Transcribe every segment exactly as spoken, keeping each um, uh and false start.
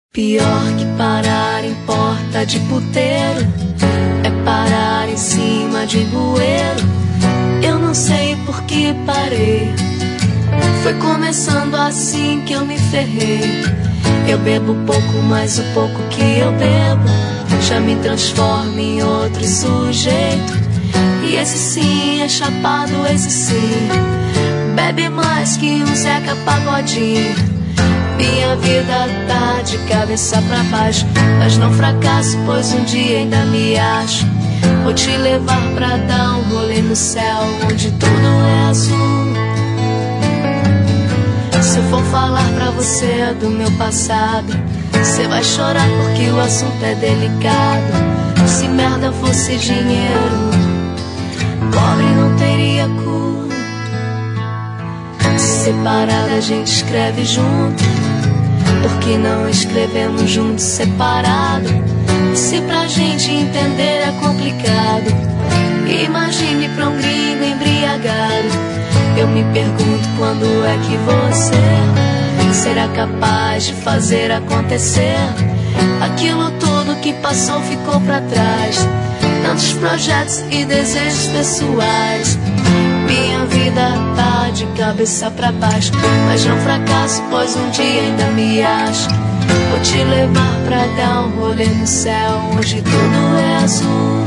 Pior que parar em porta de puteiro é parar em cima de bueiro. Eu não sei por que parei. Foi começando assim que eu me ferrei. Eu bebo pouco, mas o pouco que eu bebo já me transforma em outro sujeito. E esse sim é chapado, esse sim bebe mais que um Zeca Pagodinho. Minha vida tá de cabeça pra baixo, mas não fracasso, pois um dia ainda me acho. Vou te levar pra dar um rolê no céu, onde tudo é azul. Se eu for falar pra você do meu passado, você vai chorar porque o assunto é delicado. Se merda fosse dinheiro, pobre não teria cura. Separada a gente escreve junto, porque não escrevemos juntos separado? Se pra gente entender é complicado, imagine pra um gringo embriagado. Eu me pergunto quando é que você será capaz de fazer acontecer aquilo tudo que passou ficou pra trás. Tantos projetos e desejos pessoais. Minha vida tá de cabeça pra baixo, mas não fracasso, pois um dia ainda me acho. Vou te levar pra dar um rolê no céu, onde tudo é azul.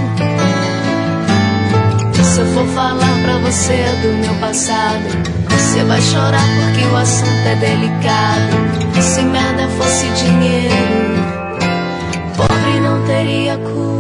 Se eu for falar pra você do meu passado, você vai chorar porque o assunto é delicado. Se merda fosse dinheiro, pobre não teria cura.